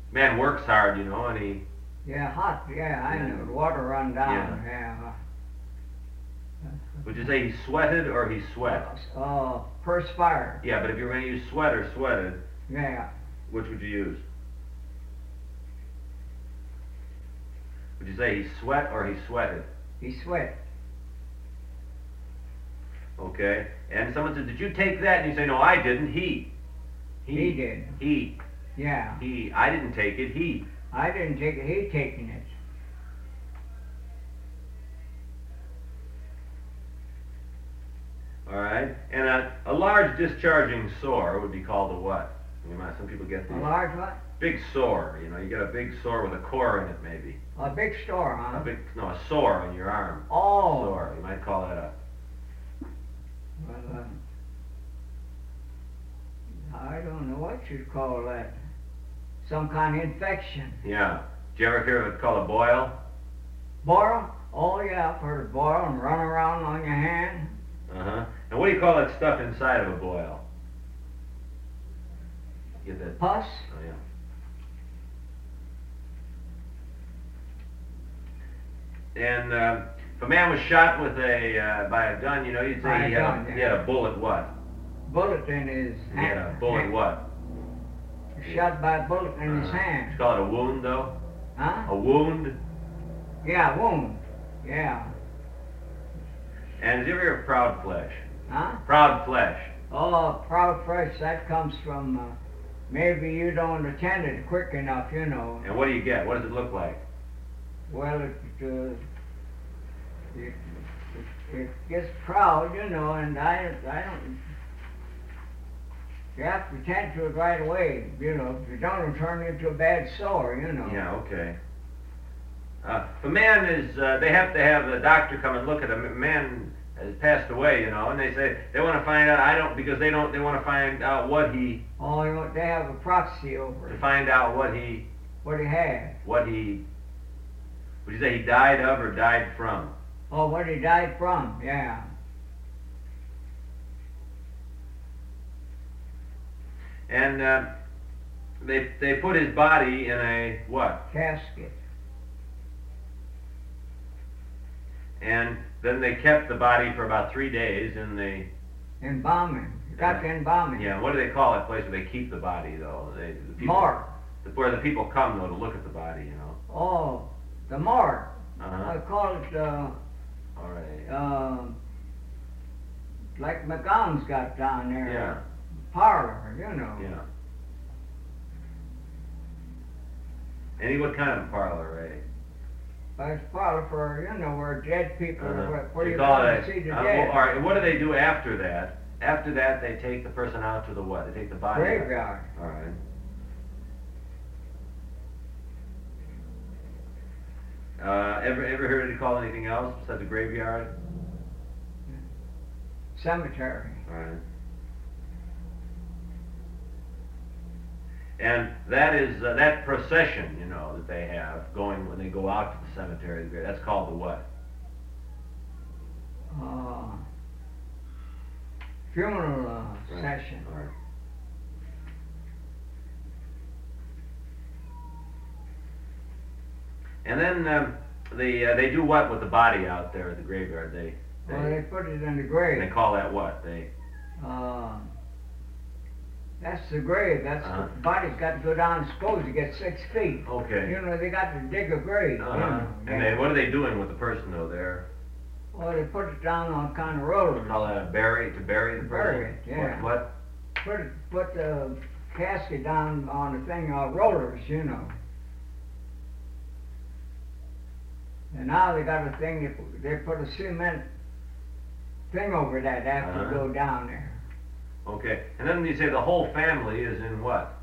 Man works hard, you know, and he. Yeah, hot. Yeah, I Yeah. know. The water run down. Yeah. Would you say he sweated or he sweat? Perspired. Yeah, but if you were going to use sweat or sweated, Yeah. which would you use? Would you say he sweat or he sweated? He sweat. Okay. And someone said, "Did you take that?" And you say, "No, I didn't. He did. He. Yeah. He. I didn't take it. He." I didn't take it. He taken it. All right. And a large discharging sore would be called a what? You know, some people get A these large what? big sore. You know, you get a big sore with a core in it, maybe. A big store, huh? A sore on your arm. Oh. Sore. You might call that a. Well, I don't know what you'd call that. Some kind of infection. Yeah. Did you ever hear of it called a boil? Boil? Oh yeah, I've heard of boil and run around on your hand. Uh-huh. And what do you call that stuff inside of a boil? Get that? Pus? Oh, yeah. And if a man was shot with by a gun, you know, you'd say he had a bullet what? Bullet in his hand. He had a bullet what? Shot by a bullet in his hand. You call it a wound, though? Huh? A wound? Yeah, wound. Yeah. And did you ever hear of proud flesh? Huh? Proud flesh. Oh, proud flesh, that comes from, maybe you don't attend it quick enough, you know. And what do you get? What does it look like? Well, it gets proud, you know, and I don't, you have to attend to it right away, you know. If you don't, it'll turn into a bad sore, you know. Yeah, okay. If a man is, they have to have the doctor come and look at him. A man has passed away, you know, and they say they want to find out. They want to find out what he. Oh, you know, they have a proxy over To it. find out what he. What he had. What he. Would you say he died of or died from? Oh, what he died from, yeah. And they put his body in a what? Casket. And then they kept the body for about 3 days in the. Embalming. Got the embalming. Yeah, what do they call that place where they keep the body, though? The people, Morgue. Where the people come, though, to look at the body, you know. Oh, the morgue. Uh-huh. I call it, All right. like McGowan's got down there. Yeah. Parlor, you know. Yeah. What kind of parlor, Ray? It's parlor for, you know, where dead people, where They you call go it and see the well, dead. all right, what do they do after that? After that, they take the person out to the what? They take the body out. Graveyard. All right. Ever heard it called anything else besides the graveyard? Cemetery. All right. And that is that procession, you know, that they have going when they go out to the cemetery. That's called the what? Funeral session. All right. And then they do what with the body out there at the graveyard? They put it in the grave. they call that what? That's the grave. That's the body's got to go down. Suppose you get 6 feet. Okay. You know, they got to dig a grave. You know, And what are they doing with the person though there? Well, they put it down on kind of rollers. Call that to bury the person? Bury it, yeah. What? Put the casket down on the thing, rollers, you know. And now they got a thing, they put a cement thing over that after you go down there. Okay. And then you say the whole family is in what?